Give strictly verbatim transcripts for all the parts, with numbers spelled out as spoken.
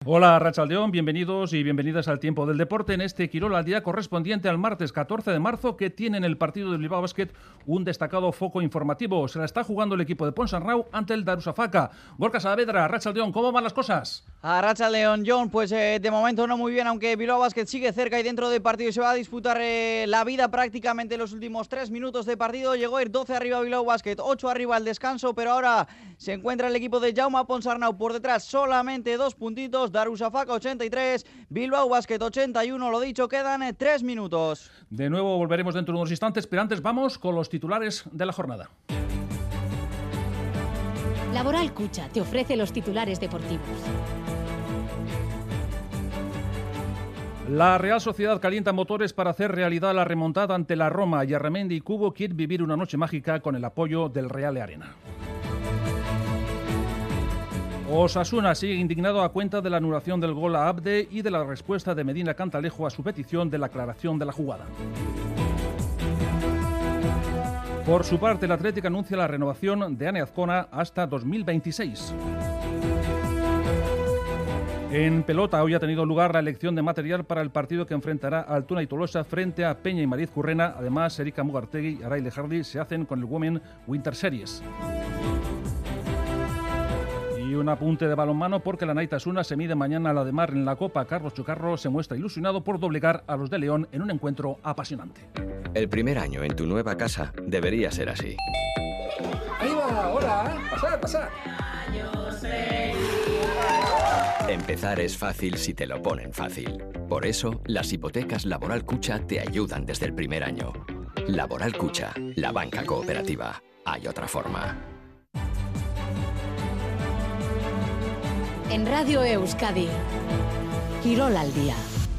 Hola, Arratsaldeón, bienvenidos y bienvenidas al Tiempo del Deporte en este Quirol al Día correspondiente al martes catorce de marzo, que tiene en el partido de Bilbao Basket un destacado foco informativo. Se la está jugando el equipo de Ponsarnau ante el Darusafaka. Gorka Saavedra, Arratsaldeón, ¿cómo van las cosas? Arratsaldeón, John, pues eh, de momento no muy bien, aunque Bilbao Basket sigue cerca y dentro del partido y se va a disputar eh, la vida prácticamente en los últimos tres minutos de partido. Llegó a ir doce arriba Bilbao Basket, ocho arriba al descanso, pero ahora se encuentra el equipo de Jaume Ponsarnau por detrás, solamente dos puntitos. Darusafaka ochenta y tres, Bilbao Basket ochenta y uno, lo dicho, quedan eh, tres minutos. De nuevo volveremos dentro de unos instantes, pero antes vamos con los titulares de la jornada. Laboral Cucha te ofrece los titulares deportivos. La Real Sociedad calienta motores para hacer realidad la remontada ante la Roma y Arramendi y Cubo quiere vivir una noche mágica con el apoyo del Real Arena. Osasuna sigue indignado a cuenta de la anulación del gol a Abde y de la respuesta de Medina Cantalejo a su petición de la aclaración de la jugada. Por su parte, el Athletic anuncia la renovación de Ane Azcona hasta dos mil veintiséis. En pelota, hoy ha tenido lugar la elección de material para el partido que enfrentará a Altuna y Tolosa frente a Peña y Mariz Currena. Además, Erika Mugartegui y Araile Hardy se hacen con el Women Winter Series. Y un apunte de balonmano porque la Naitasuna se mide mañana a la de Mar en la Copa. Carlos Chocarro se muestra ilusionado por doblegar a los de León en un encuentro apasionante. El primer año en tu nueva casa debería ser así. Ahí va, hola, pasad, pasad. Empezar es fácil si te lo ponen fácil. Por eso, las hipotecas Laboral Cucha te ayudan desde el primer año. Laboral Cucha, la banca cooperativa. Hay otra forma. En Radio Euskadi, Quirol al Día.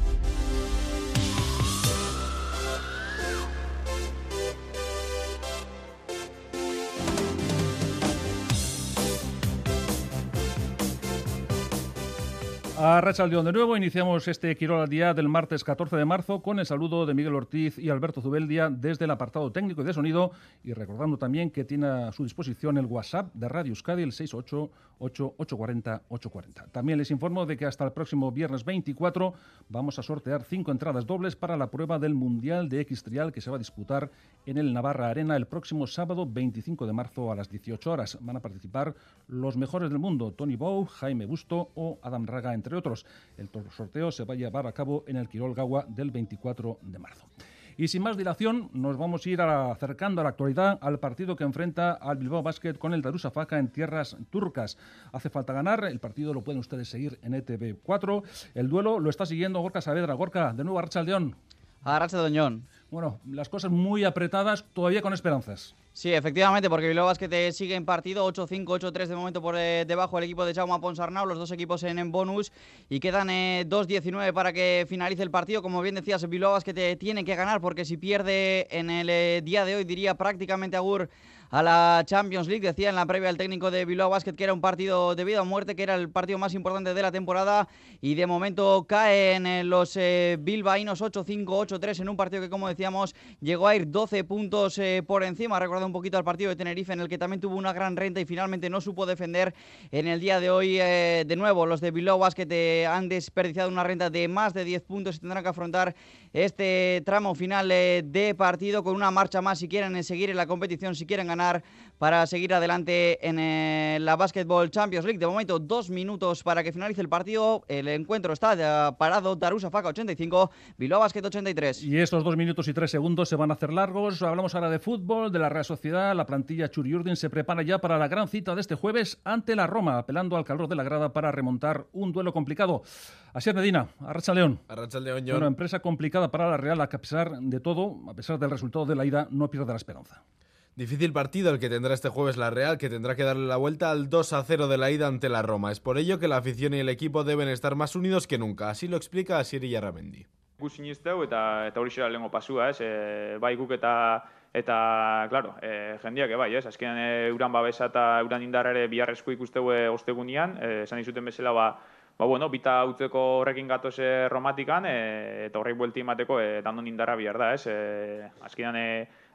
Arratsaldeón de nuevo, iniciamos este Quirol al Día del martes catorce de marzo con el saludo de Miguel Ortiz y Alberto Zubeldia desde el apartado técnico y de sonido, y recordando también que tiene a su disposición el WhatsApp de Radio Euskadi, el seis ocho ocho, ocho cuatro cero, ocho cuatro cero. También les informo de que hasta el próximo viernes veinticuatro vamos a sortear cinco entradas dobles para la prueba del Mundial de X-Trial que se va a disputar en el Navarra Arena el próximo sábado veinticinco de marzo a las dieciocho horas. Van a participar los mejores del mundo, Tony Bou, Jaime Busto o Adam Raga, entre otros. El sorteo se va a llevar a cabo en el Quirol Gaua del veinticuatro de marzo. Y sin más dilación, nos vamos a ir acercando a la actualidad al partido que enfrenta al Bilbao Basket con el Darusafaka en tierras turcas. Hace falta ganar, el partido lo pueden ustedes seguir en E T V cuatro. El duelo lo está siguiendo Gorka Saavedra. Gorka, de nuevo Arratsaldeón. Arratsaldeón, John. Bueno, las cosas muy apretadas, todavía con esperanzas. Sí, efectivamente, porque Bilbao Basket sigue en partido, ocho cinco, ocho tres de momento por eh, debajo el equipo de Jaume Ponsarnau, los dos equipos en, en bonus, y quedan eh, dos diecinueve para que finalice el partido. Como bien decías, Bilbao Basket eh, tiene que ganar, porque si pierde en el eh, día de hoy, diría prácticamente agur a la Champions League. Decía en la previa el técnico de Bilbao Basket que era un partido de vida o muerte, que era el partido más importante de la temporada, y de momento caen eh, los eh, bilbaínos ocho cinco, ocho tres en un partido que, como decíamos, llegó a ir doce puntos eh, por encima. Recordad un poquito al partido de Tenerife, en el que también tuvo una gran renta y finalmente no supo defender. En el día de hoy, eh, de nuevo, los de Bilbao Basket eh, han desperdiciado una renta de más de diez puntos y tendrán que afrontar este tramo final eh, de partido con una marcha más si quieren eh, seguir en la competición, si quieren ganar para seguir adelante en eh, la Basketball Champions League. De momento, dos minutos para que finalice el partido. El encuentro está parado. Darusafaka ochenta y cinco, Bilbao Basket ochenta y tres. Y estos dos minutos y tres segundos se van a hacer largos. Hablamos ahora de fútbol, de la Real Sociedad. La plantilla Txuri-Urdin se prepara ya para la gran cita de este jueves ante la Roma, apelando al calor de la grada para remontar un duelo complicado. Asier Medina, Arratsaldeón. Arratsaldeón, John. Bueno, empresa complicada para la Real, que a pesar de todo, a pesar del resultado de la ida, no pierde la esperanza. Difícil partido el que tendrá este jueves la Real, que tendrá que darle la vuelta al dos a cero de la ida ante la Roma. Es por ello que la afición y el equipo deben estar más unidos que nunca. Así lo explica Asier Arramendi. Gu sinisteu eta eta hori zera lehengo pasua, ez? E, bai guk eta eta claro, e, jendiak bai, ez? Azkenean e, euran babesa eta euran indarra ere biharrezko ikusteu e, ostegunian, e, esan dizuten bezala ba Ba, bueno, bita utzeko horrekin gatoz romatikan, e, eta horrek buelti emateko e, dandon indarra bihar da, ez? E, azkenean, e,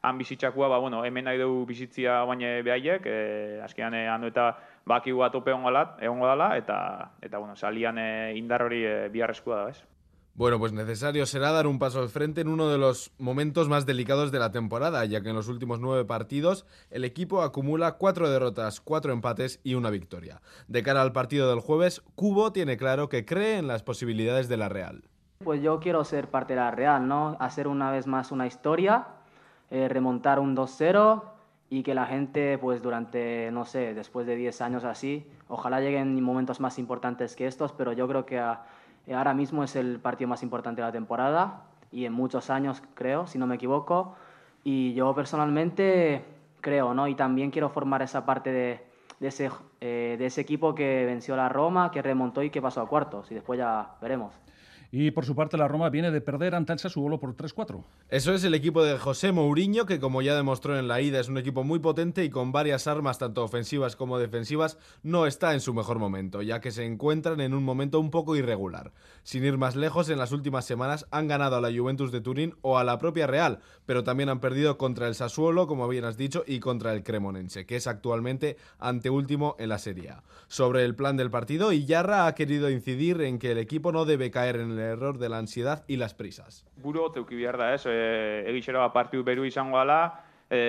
han bizitzakua, ba, bueno, hemen nahi dugu bizitzia baina behaiek, e, azkenean e, hanu eta bakigu atope egongo dela, eta, eta bueno, salian e, indar hori e, biharrezkoa da, ez? Bueno, pues necesario será dar un paso al frente en uno de los momentos más delicados de la temporada, ya que en los últimos nueve partidos el equipo acumula cuatro derrotas, cuatro empates y una victoria. De cara al partido del jueves, Cubo tiene claro que cree en las posibilidades de la Real. Pues yo quiero ser parte de la Real, ¿no? Hacer una vez más una historia, eh, remontar un dos cero y que la gente, pues durante, no sé, después de diez años así, ojalá lleguen momentos más importantes que estos, pero yo creo que a, ahora mismo es el partido más importante de la temporada y en muchos años, creo, si no me equivoco. Y yo personalmente creo, ¿no? Y también quiero formar esa parte de, de, ese, eh, de ese equipo que venció a la Roma, que remontó y que pasó a cuartos. Y después ya veremos. Y por su parte la Roma viene de perder ante el Sassuolo por tres cuatro. Eso es el equipo de José Mourinho, que como ya demostró en la ida es un equipo muy potente y con varias armas tanto ofensivas como defensivas. No está en su mejor momento, ya que se encuentran en un momento un poco irregular. Sin ir más lejos, en las últimas semanas han ganado a la Juventus de Turín o a la propia Real, pero también han perdido contra el Sassuolo, como bien has dicho, y contra el Cremonense, que es actualmente anteúltimo en la Serie A. Sobre el plan del partido, Iyarra ha querido incidir en que el equipo no debe caer en el el error de la ansiedad y las prisas. Buru teuki behar da, ez? E, egitxera partidu beru izango dela,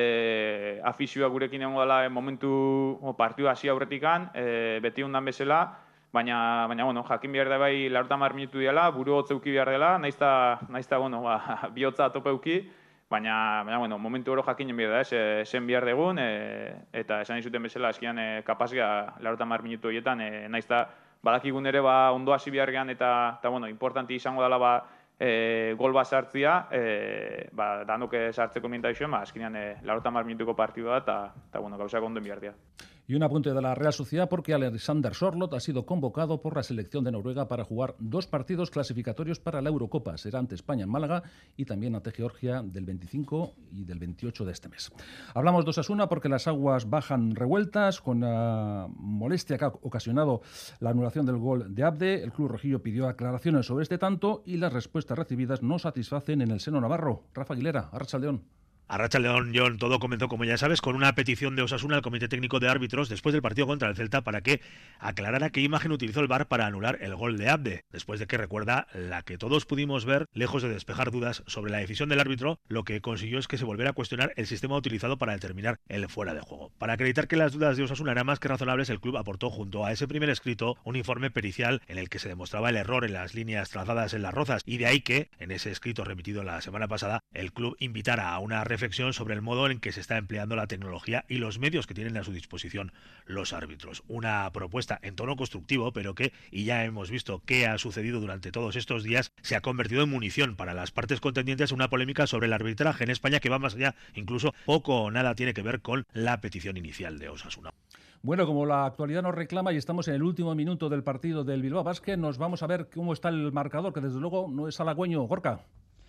e, afizioa gurekin egongo dela momentu o, partidu hasi aurretikan, e, beti ondan bezala, baina, baina bueno, jakin behar da bai laurogeita hamar minutu diela, buru teuki behar dela, naizta, naizta bueno, ba, bihotza atopeuki, baina, baina bueno, momentu oro jakinen behar da, ez? E, zen behar degun, e, eta esan izuten bezala, eskian e, kapazga laurogeita hamar minutu horietan, e, naizta badakigun ere ba, ondo hasi beharrean eta, eta bueno, importanti izango dela ba, e, gol bat sartzia, e, ba, danoke sartzeko mienta izuen, ba, azkenean e, laurogeita hamar minutuko partidu da, eta, eta bueno, gauzak ondo behar dira. Y un apunte de la Real Sociedad porque Alexander Sorloth ha sido convocado por la selección de Noruega para jugar dos partidos clasificatorios para la Eurocopa. Será ante España en Málaga y también ante Georgia del veinticinco y del veintiocho de este mes. Hablamos de Osasuna porque las aguas bajan revueltas con la molestia que ha ocasionado la anulación del gol de Abde. El club rojillo pidió aclaraciones sobre este tanto y las respuestas recibidas no satisfacen en el seno navarro. Rafa Aguilera, Arratsaldeón. Arratsaldeón, John, todo comenzó, como ya sabes, con una petición de Osasuna al Comité Técnico de Árbitros después del partido contra el Celta para que aclarara qué imagen utilizó el V A R para anular el gol de Abde, después de que, recuerda, la que todos pudimos ver, lejos de despejar dudas sobre la decisión del árbitro, lo que consiguió es que se volviera a cuestionar el sistema utilizado para determinar el fuera de juego. Para acreditar que las dudas de Osasuna eran más que razonables, el club aportó junto a ese primer escrito un informe pericial en el que se demostraba el error en las líneas trazadas en las rozas, y de ahí que, en ese escrito remitido la semana pasada, el club invitara a una reflexión sobre el modo en que se está empleando la tecnología y los medios que tienen a su disposición los árbitros. Una propuesta en tono constructivo, pero que, y ya hemos visto qué ha sucedido durante todos estos días, se ha convertido en munición para las partes contendientes a una polémica sobre el arbitraje en España que va más allá, incluso poco o nada tiene que ver con la petición inicial de Osasuna. Bueno, como la actualidad nos reclama y estamos en el último minuto del partido del Bilbao Basket, nos vamos a ver cómo está el marcador, que desde luego no es halagüeño. Gorka.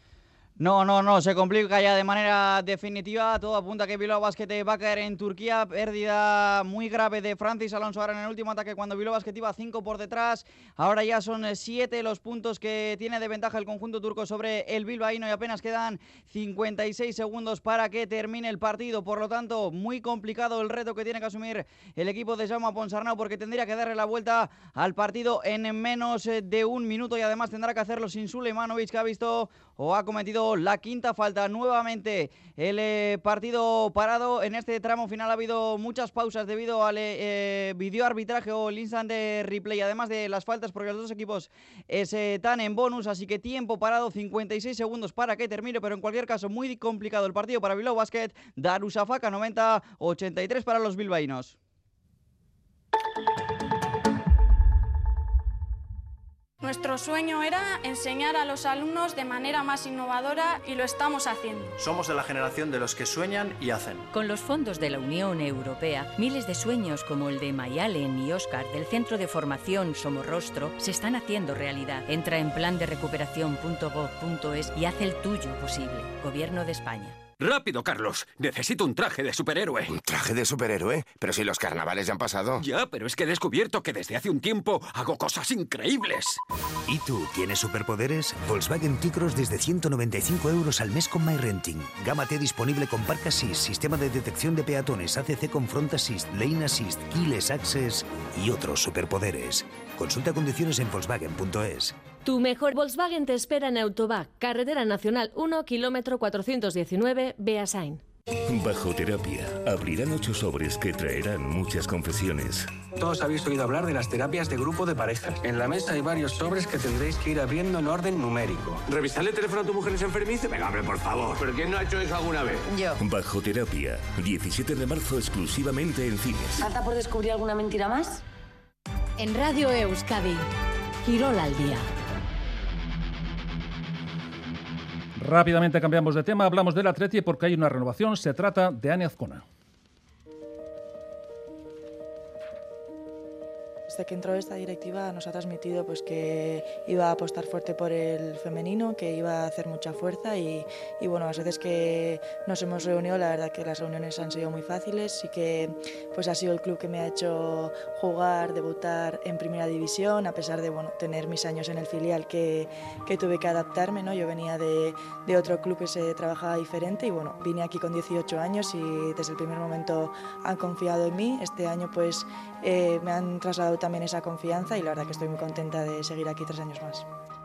No, no, no, se complica ya de manera definitiva. Todo apunta a que Bilbao Basket va a caer en Turquía. Pérdida muy grave de Francis Alonso ahora en el último ataque cuando Bilbao Basket iba cinco por detrás. Ahora ya son siete los puntos que tiene de ventaja el conjunto turco sobre el bilbaíno y apenas quedan cincuenta y seis segundos para que termine el partido. Por lo tanto, muy complicado el reto que tiene que asumir el equipo de Jaume Ponsarnau porque tendría que darle la vuelta al partido en menos de un minuto y además tendrá que hacerlo sin Sulejmanovic, que ha visto o ha cometido la quinta falta. Nuevamente el eh, partido parado. En este tramo final ha habido muchas pausas debido al eh, videoarbitraje o el instant de replay, además de las faltas porque los dos equipos eh, están en bonus, así que tiempo parado, cincuenta y seis segundos para que termine, pero en cualquier caso muy complicado el partido para Bilbao Basket. Darusafaka noventa, ochenta y tres para los bilbaínos. Nuestro sueño era enseñar a los alumnos de manera más innovadora y lo estamos haciendo. Somos de la generación de los que sueñan y hacen. Con los fondos de la Unión Europea, miles de sueños como el de Mayalen y Óscar del Centro de Formación Somorrostro se están haciendo realidad. Entra en plan de recuperación punto gov punto es y haz el tuyo posible. Gobierno de España. Rápido, Carlos. Necesito un traje de superhéroe. ¿Un traje de superhéroe? Pero si los carnavales ya han pasado. Ya, pero es que he descubierto que desde hace un tiempo hago cosas increíbles. ¿Y tú tienes superpoderes? Volkswagen T-Cross desde ciento noventa y cinco euros al mes con MyRenting. Gama T disponible con Park Assist, sistema de detección de peatones, A C C con Front Assist, Lane Assist, Keyless Access y otros superpoderes. Consulta condiciones en Volkswagen punto es. Tu mejor Volkswagen te espera en Autobac, Carretera Nacional uno, kilómetro cuatrocientos diecinueve, Beasain. Bajo terapia. Abrirán ocho sobres que traerán muchas confesiones. Todos habéis oído hablar de las terapias de grupo de parejas. En la mesa hay varios sobres que tendréis que ir abriendo en orden numérico. ¿Revisarle el teléfono a tu mujer es enfermiza? Venga, hombre, por favor. ¿Pero quién no ha hecho eso alguna vez? Yo. Bajo terapia. diecisiete de marzo exclusivamente en cines. ¿Falta por descubrir alguna mentira más? En Radio Euskadi, Quirol al día. Rápidamente cambiamos de tema, hablamos del Atleti porque hay una renovación, se trata de Ane Azcona. Desde que entró esta directiva nos ha transmitido pues, que iba a apostar fuerte por el femenino, que iba a hacer mucha fuerza y, y bueno, las veces que nos hemos reunido, la verdad que las reuniones han sido muy fáciles y que pues, ha sido el club que me ha hecho jugar, debutar en primera división, a pesar de bueno, tener mis años en el filial que, que tuve que adaptarme, ¿no? Yo venía de, de otro club que se trabajaba diferente y bueno, vine aquí con dieciocho años y desde el primer momento han confiado en mí. Este año pues eh, me han trasladado también esa confianza y la verdad que estoy muy contenta de seguir aquí tres años más.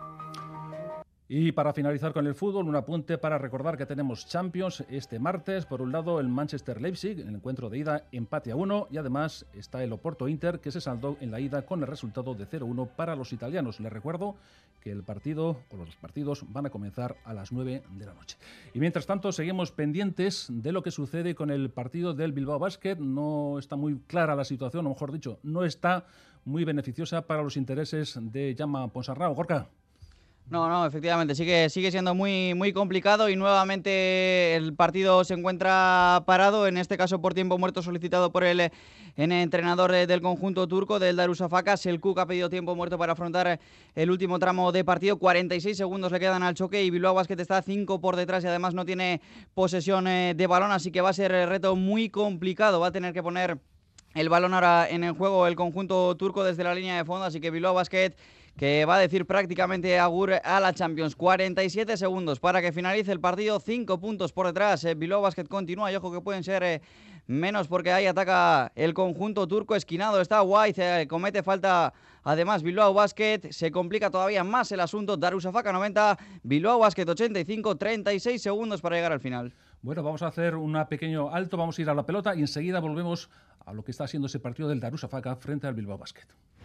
Y para finalizar con el fútbol, un apunte para recordar que tenemos Champions este martes. Por un lado, el Manchester-Leipzig, el encuentro de ida, empate a uno. Y además está el Oporto-Inter, que se saldó en la ida con el resultado de cero uno para los italianos. Les recuerdo que el partido, o los partidos, van a comenzar a las nueve de la noche. Y mientras tanto, seguimos pendientes de lo que sucede con el partido del Bilbao Basket. No está muy clara la situación, o mejor dicho, no está muy beneficiosa para los intereses de Jaume Ponsarnau. Gorka. No, no, efectivamente, sigue, sigue siendo muy, muy complicado y nuevamente el partido se encuentra parado, en este caso por tiempo muerto solicitado por el, el entrenador del conjunto turco, del Darüşşafaka. El Cook ha pedido tiempo muerto para afrontar el último tramo de partido. cuarenta y seis segundos le quedan al choque y Bilbao Basket está cinco por detrás y además no tiene posesión de balón, así que va a ser el reto muy complicado. Va a tener que poner el balón ahora en el juego el conjunto turco desde la línea de fondo, así que Bilbao Basket, que va a decir prácticamente agur a la Champions. cuarenta y siete segundos para que finalice el partido, cinco puntos por detrás. Eh, Bilbao Basket continúa y ojo que pueden ser eh, menos porque ahí ataca el conjunto turco. Esquinado está White, eh, comete falta además Bilbao Basket. Se complica todavía más el asunto. Darüşşafaka noventa, Bilbao Basket ochenta y cinco, treinta y seis segundos para llegar al final. Bueno, vamos a hacer un pequeño alto, vamos a ir a la pelota y enseguida volvemos a lo que está siendo ese partido del Darüşşafaka frente al Bilbao Basket.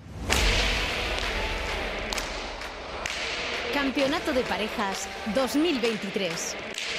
Campeonato de Parejas dos mil veintitrés.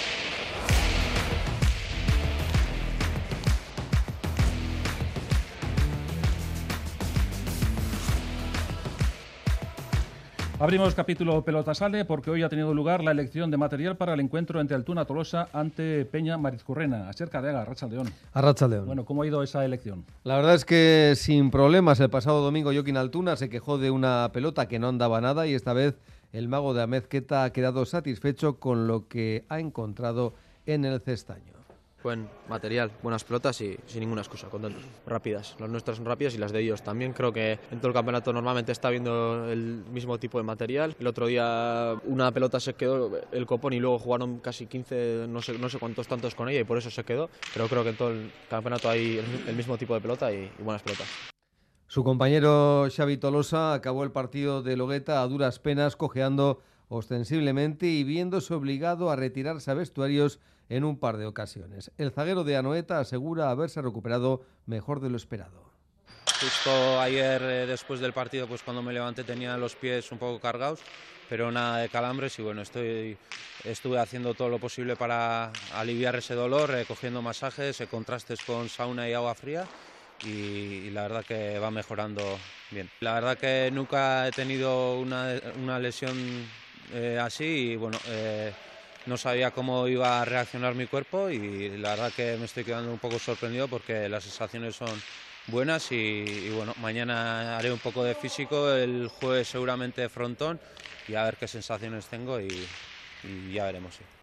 Abrimos capítulo Pelota Sale porque hoy ha tenido lugar la elección de material para el encuentro entre Altuna Tolosa ante Peña Marizcurrena. Acerca de Aga, Arratsaldeon. Arratsaldeon. Bueno, ¿cómo ha ido esa elección? La verdad es que sin problemas. El pasado domingo Jokin Altuna se quejó de una pelota que no andaba nada y esta vez el mago de Amezqueta ha quedado satisfecho con lo que ha encontrado en el cestaño. Buen material, buenas pelotas y sin ninguna excusa, contentos. Rápidas, las nuestras son rápidas y las de ellos también. Creo que en todo el campeonato normalmente está viendo el mismo tipo de material. El otro día una pelota se quedó el copón y luego jugaron casi quince, no sé, no sé cuántos tantos con ella y por eso se quedó. Pero creo que en todo el campeonato hay el, el mismo tipo de pelota y, y buenas pelotas. Su compañero Xavi Tolosa acabó el partido de Logueta a duras penas, cojeando ostensiblemente y viéndose obligado a retirarse a vestuarios en un par de ocasiones. El zaguero de Anoeta asegura haberse recuperado mejor de lo esperado. Justo ayer, eh, después del partido, pues cuando me levanté tenía los pies un poco cargados, pero nada de calambres y bueno, estoy, estuve haciendo todo lo posible para aliviar ese dolor, eh, cogiendo masajes, eh, contrastes con sauna y agua fría y, y la verdad que va mejorando bien. La verdad que nunca he tenido una, una lesión eh, así y bueno... Eh, No sabía cómo iba a reaccionar mi cuerpo y la verdad que me estoy quedando un poco sorprendido porque las sensaciones son buenas y, y bueno, mañana haré un poco de físico, el jueves seguramente frontón y a ver qué sensaciones tengo y, y ya veremos. Sí.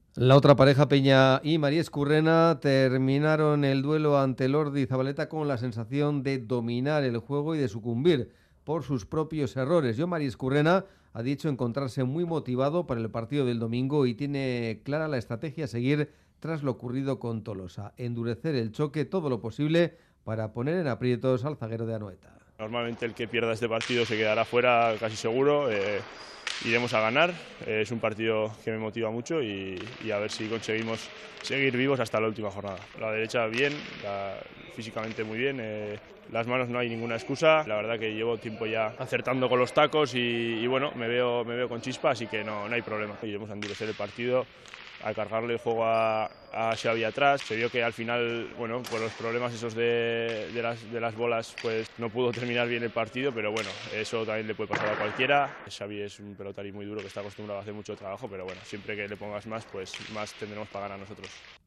La otra pareja, Peña y María Escurrena, terminaron el duelo ante Lordi y Zabaleta con la sensación de dominar el juego y de sucumbir por sus propios errores. Yo, María Escurrena, ha dicho encontrarse muy motivado para el partido del domingo y tiene clara la estrategia a seguir tras lo ocurrido con Tolosa. Endurecer el choque todo lo posible para poner en aprietos al zaguero de Anoeta. Normalmente el que pierda este partido se quedará fuera casi seguro. Eh, iremos a ganar. Eh, es un partido que me motiva mucho y, y a ver si conseguimos seguir vivos hasta la última jornada. La derecha bien, la, físicamente muy bien. Eh, las manos no hay ninguna excusa. La verdad que llevo tiempo ya acertando con los tacos y, y bueno, me veo, me veo con chispa, así que no, no hay problema. Iremos a endurecer el partido, a cargarle el juego a, a Xavi atrás. Se vio que al final, bueno, por los problemas esos de, de, las, de las bolas, pues no pudo terminar bien el partido, pero bueno, eso también le puede pasar a cualquiera. Xavi es un pelotari muy duro que está acostumbrado a hacer mucho trabajo, pero bueno, siempre que le pongas más, pues más tendremos para ganar nosotros.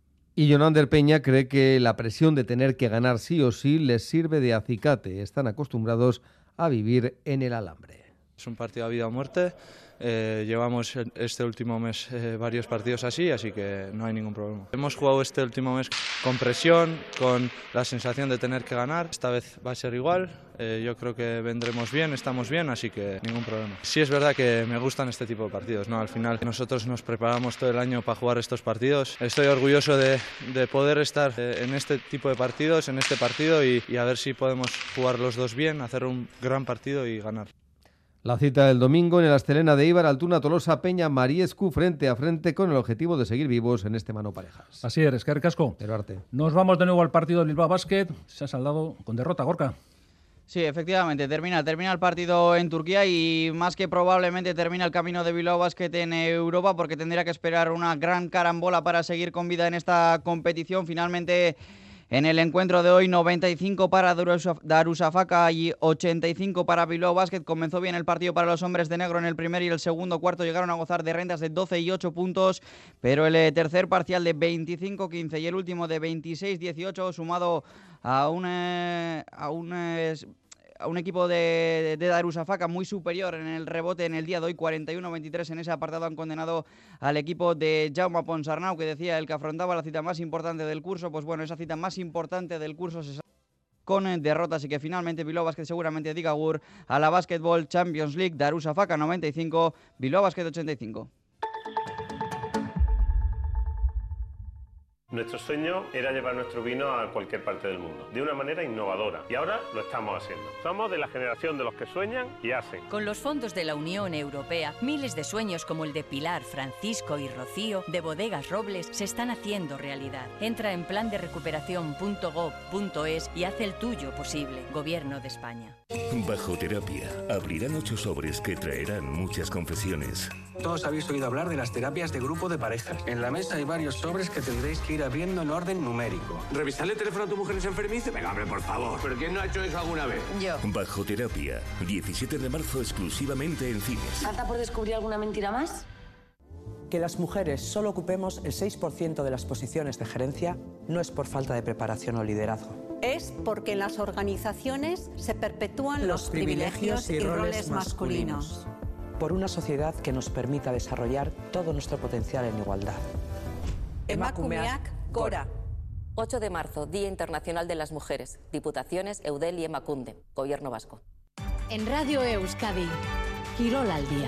Y Jonander Peña cree que la presión de tener que ganar sí o sí les sirve de acicate. Están acostumbrados a vivir en el alambre. Es un partido a vida o muerte. Eh, llevamos este último mes eh, varios partidos así, así que no hay ningún problema. Hemos jugado este último mes con presión, con la sensación de tener que ganar. Esta vez va a ser igual. Eh, yo creo que vendremos bien, estamos bien, así que ningún problema. Sí es verdad que me gustan este tipo de partidos, ¿no? Al final nosotros nos preparamos todo el año para jugar estos partidos. Estoy orgulloso de, de poder estar eh, en este tipo de partidos, en este partido y, y a ver si podemos jugar los dos bien, hacer un gran partido y ganar. La cita del domingo en el Astelena de Eibar, Altuna, Tolosa, Peña, Mariescu, frente a frente con el objetivo de seguir vivos en este mano parejas. Así es, que casco. Nos vamos de nuevo al partido del Bilbao Basket. Se ha saldado con derrota, Gorka. Sí, efectivamente, termina, termina el partido en Turquía y más que probablemente termina el camino de Bilbao Basket en Europa porque tendría que esperar una gran carambola para seguir con vida en esta competición. Finalmente, en el encuentro de hoy, noventa y cinco para Darusafaka y ochenta y cinco para Bilbao Basket. Comenzó bien el partido para los hombres de negro en el primer y el segundo cuarto. Llegaron a gozar de rentas de doce y ocho puntos, pero el tercer parcial de veinticinco quince y el último de veintiséis dieciocho, sumado a un, a un, a un equipo de, de Darusafaka muy superior en el rebote en el día de hoy, cuarenta y uno veintitrés en ese apartado, han condenado al equipo de Jaume Ponsarnau, que decía el que afrontaba la cita más importante del curso. Pues bueno, esa cita más importante del curso se con derrotas y que finalmente Bilbao Basket seguramente diga agur a la Basketball Champions League. Darusafaka noventa y cinco, Bilbao Basket ochenta y cinco. Nuestro sueño era llevar nuestro vino a cualquier parte del mundo, de una manera innovadora, y ahora lo estamos haciendo. Somos de la generación de los que sueñan y hacen. Con los fondos de la Unión Europea, miles de sueños como el de Pilar, Francisco y Rocío, de Bodegas Robles, se están haciendo realidad. Entra en plan de recuperación punto gob punto es y haz el tuyo posible. Gobierno de España. Bajo terapia. Abrirán ocho sobres que traerán muchas confesiones. Todos habéis oído hablar de las terapias de grupo de parejas. En la mesa hay varios sobres que tendréis que ir abriendo en orden numérico. ¿Revisarle el teléfono a tu mujer es enfermizo? Venga, hombre, por favor. ¿Pero quién no ha hecho eso alguna vez? Yo. Bajo terapia. diecisiete de marzo exclusivamente en cines. ¿Falta por descubrir alguna mentira más? Que las mujeres solo ocupemos el seis por ciento de las posiciones de gerencia no es por falta de preparación o liderazgo. Es porque en las organizaciones se perpetúan los, los privilegios, privilegios y, y roles masculinos. masculinos. Por una sociedad que nos permita desarrollar todo nuestro potencial en igualdad. Emakumeak Gora. ocho de marzo, Día Internacional de las Mujeres. Diputaciones, Eudel y Emakunde. Gobierno vasco. En Radio Euskadi, Quirol al día.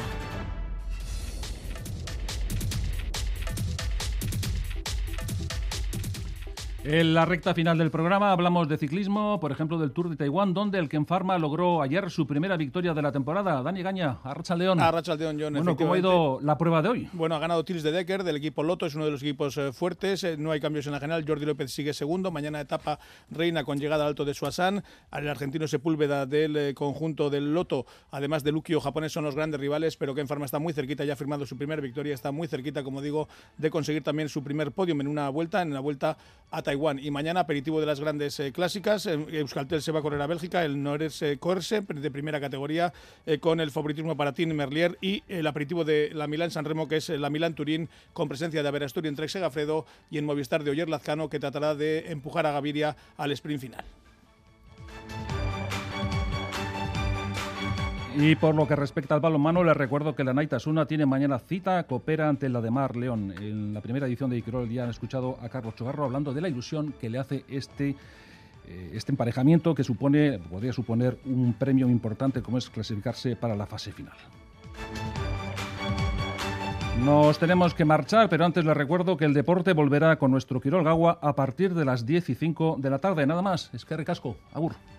En la recta final del programa hablamos de ciclismo, por ejemplo del Tour de Taiwán, donde el Ken Pharma logró ayer su primera victoria de la temporada. Dani Gaña, Arratsaldeon. Arratsaldeon, John. Bueno, ¿cómo ha ido la prueba de hoy? Bueno, ha ganado Tils de Decker del equipo Lotto, es uno de los equipos eh, fuertes, eh, no hay cambios en la general. Jordi López sigue segundo, mañana etapa reina con llegada al Alto de Suasán. El argentino Sepúlveda del eh, conjunto del Lotto, además de Luquio japonés, son los grandes rivales, pero Ken Pharma está muy cerquita, ya ha firmado su primera victoria, está muy cerquita, como digo, de conseguir también su primer podium en una vuelta, en una vuelta a Taiwán. Y mañana aperitivo de las grandes eh, clásicas, eh, Euskaltel se va a correr a Bélgica, el Noers eh, Corse de primera categoría eh, con el favoritismo para Tim Merlier y el aperitivo de la Milán San Remo, que es la Milán Turín, con presencia de Aberasturi en Trek Segafredo y en Movistar de Oyer Lazcano, que tratará de empujar a Gaviria al sprint final. Y por lo que respecta al balonmano, les recuerdo que la Naitasuna tiene mañana cita, coopera ante la de Mar León. En la primera edición de Iquirol ya han escuchado a Carlos Chogarro hablando de la ilusión que le hace este, eh, este emparejamiento que supone, podría suponer un premio importante como es clasificarse para la fase final. Nos tenemos que marchar, pero antes les recuerdo que el deporte volverá con nuestro Quirol Gagua a partir de las diez y cinco de la tarde. Nada más, eskerrik asko, agur.